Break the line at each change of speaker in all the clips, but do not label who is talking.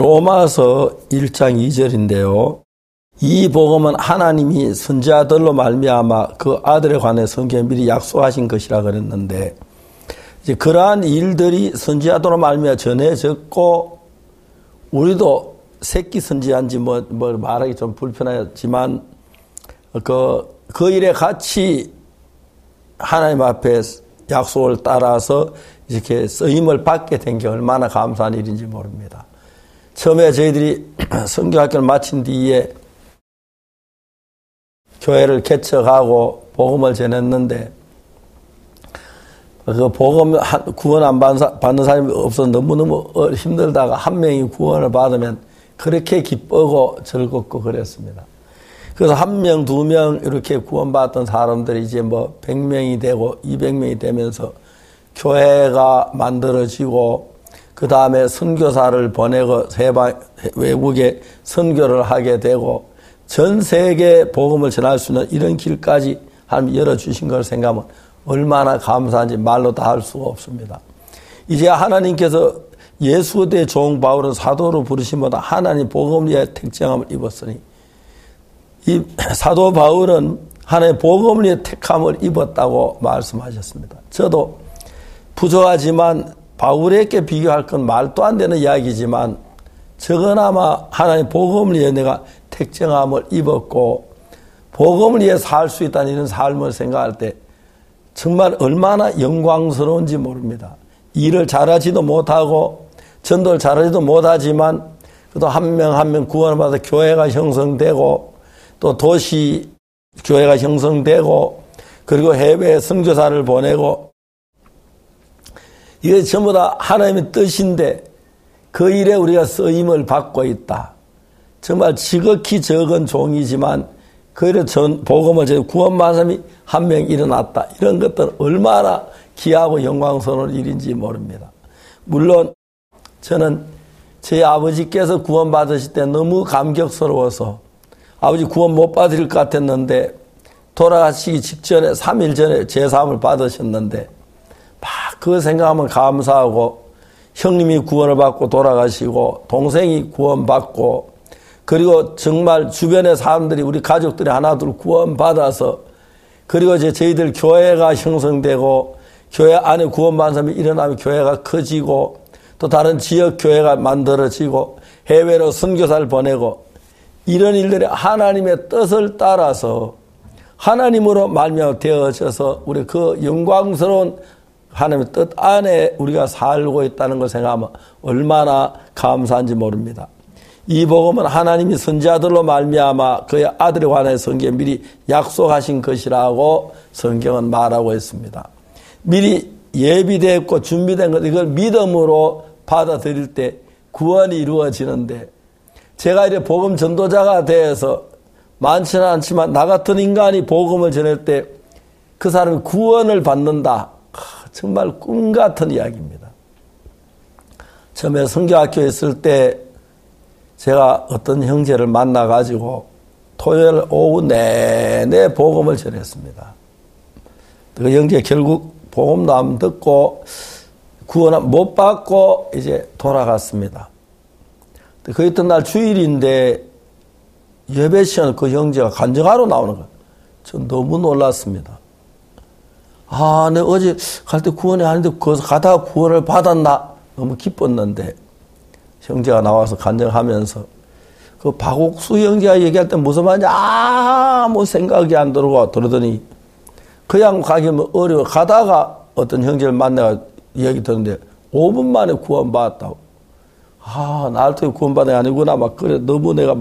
로마서 1장 2절인데요. 이 복음은 하나님이 선지자들로 말미암아 그 아들에 관해 성경에 미리 약속하신 것이라 그랬는데, 이제 그러한 일들이 선지자들로 말미암아 전해졌고, 우리도 새끼 선지자인지 뭘 말하기 좀 불편하지만 그 일에 같이 하나님 앞에 약속을 따라서 이렇게 쓰임을 받게 된 게 얼마나 감사한 일인지 모릅니다. 처음에 저희들이 선교학교를 마친 뒤에 교회를 개척하고 복음을 전했는데, 그 복음 구원 안 받는 사람이 없어서 너무너무 힘들다가 한 명이 구원을 받으면 그렇게 기쁘고 즐겁고 그랬습니다. 그래서 1명, 2명 이렇게 구원받던 사람들이 이제 100명이 되고 200명이 되면서 교회가 만들어지고, 그 다음에 선교사를 보내고 외국에 선교를 하게 되고, 전 세계에 복음을 전할 수 있는 이런 길까지 하나님이 열어주신 걸 생각하면 얼마나 감사한지 말로 다 할 수가 없습니다. 이제 하나님께서 예수의 종 바울은 사도로 부르심보다 하나님 복음의 택정함을 입었으니, 이 사도 바울은 하나님의 복음의 택함을 입었다고 말씀하셨습니다. 저도 부족하지만 바울에게 비교할 건 말도 안 되는 이야기지만, 적어나마 하나님 복음을 위해 내가 택정함을 입었고 복음을 위해 살 수 있다는 이런 삶을 생각할 때 정말 얼마나 영광스러운지 모릅니다. 일을 잘하지도 못하고 전도를 잘하지도 못하지만 그래도 한 명 한 명 구원을 받아 교회가 형성되고, 또 도시 교회가 형성되고, 그리고 해외에 선교사를 보내고, 이게 전부 다 하나님의 뜻인데 그 일에 우리가 쓰임을 받고 있다. 정말 지극히 적은 종이지만 그 일에 복음을 전해 구원받은 사람이 한 명 일어났다. 이런 것들은 얼마나 귀하고 영광스러운 일인지 모릅니다. 물론 저는 제 아버지께서 구원받으실 때 너무 감격스러워서 아버지 구원 못 받을 것 같았는데, 돌아가시기 직전에 3일 전에 제사함을 받으셨는데 막 그거 생각하면 감사하고, 형님이 구원을 받고 돌아가시고 동생이 구원받고, 그리고 정말 주변의 사람들이 우리 가족들이 하나둘 구원받아서, 그리고 이제 저희들 교회가 형성되고 교회 안에 구원받은 사람이 일어나면 교회가 커지고, 또 다른 지역 교회가 만들어지고 해외로 선교사를 보내고, 이런 일들이 하나님의 뜻을 따라서 하나님으로 말미암아 되어져서 우리 그 영광스러운 하나님의 뜻 안에 우리가 살고 있다는 걸 생각하면 얼마나 감사한지 모릅니다. 이 복음은 하나님이 선지자들로 말미암아 그의 아들에 관해 성경에 미리 약속하신 것이라고 성경은 말하고 있습니다. 미리 예비되었고 준비된 것, 이걸 믿음으로 받아들일 때 구원이 이루어지는데, 제가 이제 복음 전도자가 되어서 많지는 않지만 나 같은 인간이 복음을 전할 때 그 사람이 구원을 받는다. 정말 꿈 같은 이야기입니다. 처음에 선교학교에 있을 때 제가 어떤 형제를 만나가지고 토요일 오후 내내 복음을 전했습니다. 그 형제 결국 복음도 안 듣고 구원 못 받고 이제 돌아갔습니다. 그 이튿날 주일인데 예배 시간에 그 형제가 간증하러 나오는 거예요. 전 너무 놀랐습니다. 내가 어제 갈 때 구원이 아닌데 거기서 가다가 구원을 받았나? 너무 기뻤는데, 형제가 나와서 간증하면서 그 박옥수 형제가 얘기할 때 무슨 말인지 아무 생각이 안 들고 그러더니, 그냥 가기면 어려워. 가다가 어떤 형제를 만나가 얘기 듣는데 5분 만에 구원받았다고. 나를 통해 구원받은 게 아니구나. 그래. 너무 내가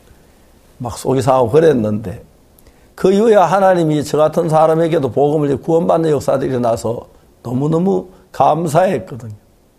막 속이 상하고 그랬는데, 그 이후에 하나님이 저 같은 사람에게도 복음을 구원받는 역사들이 일어나서 너무너무 감사했거든요.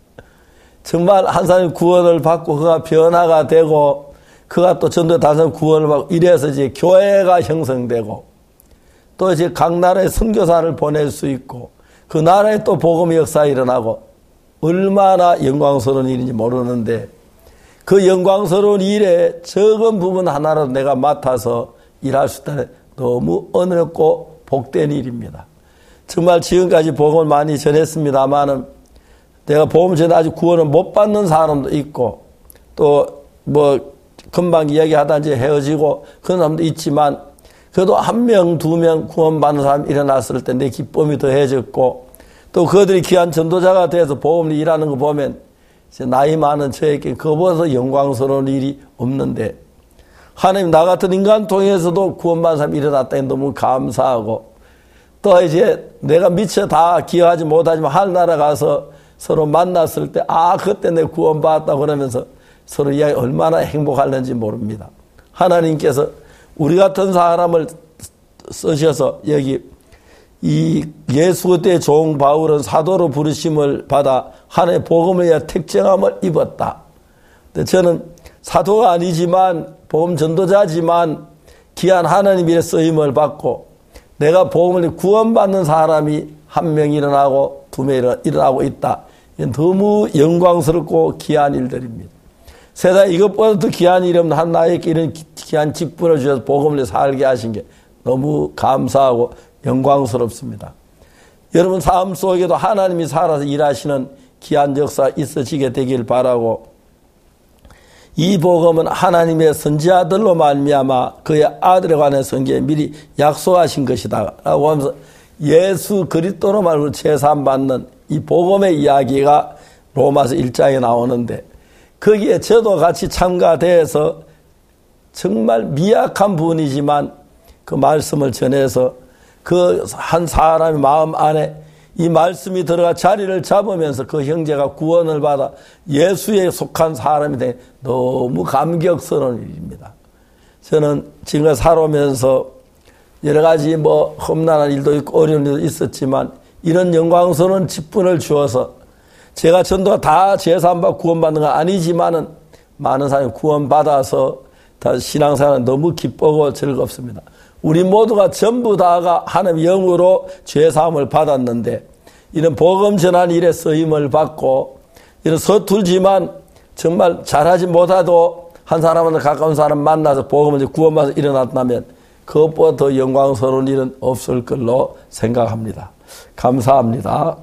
정말 한 사람이 구원을 받고 그가 변화가 되고, 그가 또 전도에 다른 사람 구원을 받고, 이래서 이제 교회가 형성되고, 또 이제 각 나라에 선교사를 보낼 수 있고, 그 나라에 또 복음의 역사가 일어나고, 얼마나 영광스러운 일인지 모르는데, 그 영광스러운 일에 적은 부분 하나라도 내가 맡아서 일할 수 있다는 너무 어렵고 복된 일입니다. 정말 지금까지 복음을 많이 전했습니다만은, 내가 복음 전에 아직 구원을 못 받는 사람도 있고, 또 금방 이야기하다 이제 헤어지고 그런 사람도 있지만 그래도 1명, 2명 구원받는 사람이 일어났을 때 내 기쁨이 더해졌고 또 그들이 귀한 전도자가 돼서 복음을 일하는 거 보면 이제 나이 많은 저에게 그보다 영광스러운 일이 없는데 하나님 나 같은 인간 통해서도 구원받는 사람이 일어났다니 너무 감사하고 또 이제 내가 미처 다 기여하지 못하지만 하늘나라 가서 서로 만났을 때 그때 내 구원받았다 그러면서 서로 이야기 얼마나 행복할는지 모릅니다. 하나님께서 우리 같은 사람을 쓰셔서 여기 이 예수 그때의 종 바울은 사도로 부르심을 받아 하나님의 복음을 위해 택정함을 입었다. 근데 저는 사도가 아니지만 복음 전도자지만 귀한 하나님의 쓰임을 받고 내가 복음을 구원받는 사람이 1명 일어나고 2명 일어나고 있다. 이건 너무 영광스럽고 귀한 일들입니다. 세상에 이것보다 더 귀한 일이 없는 한 나에게 이런 귀한 직분을 주셔서 복음을 살게 하신 게 너무 감사하고 영광스럽습니다. 여러분 삶 속에도 하나님이 살아서 일하시는 귀한 역사 있어지게 되길 바라고 이 복음은 하나님의 선지자들로 말미암아 그의 아들에 관한 성경에 미리 약속하신 것이다 라고 하면서 예수 그리스도로 말로 제사받는 이 복음의 이야기가 로마서 1장에 나오는데 거기에 저도 같이 참가돼서 정말 미약한 분이지만 그 말씀을 전해서 그 한 사람의 마음 안에 이 말씀이 들어가 자리를 잡으면서 그 형제가 구원을 받아 예수에 속한 사람이 되 너무 감격스러운 일입니다. 저는 지금까지 살아오면서 여러 가지 험난한 일도 있고 어려운 일도 있었지만 이런 영광스러운 직분을 주어서 제가 전도가 다 제사함받고 구원받는 건 아니지만은 많은 사람이 구원받아서 다 신앙생활은 너무 기쁘고 즐겁습니다. 우리 모두가 전부 다가 하나님의 영으로 죄사함을 받았는데 이런 복음 전한 일에 쓰임을 받고 이런 서툴지만 정말 잘하지 못해도 한 사람한테 가까운 사람 만나서 복음을 구원받아서 일어났다면 그것보다 더 영광스러운 일은 없을 걸로 생각합니다. 감사합니다.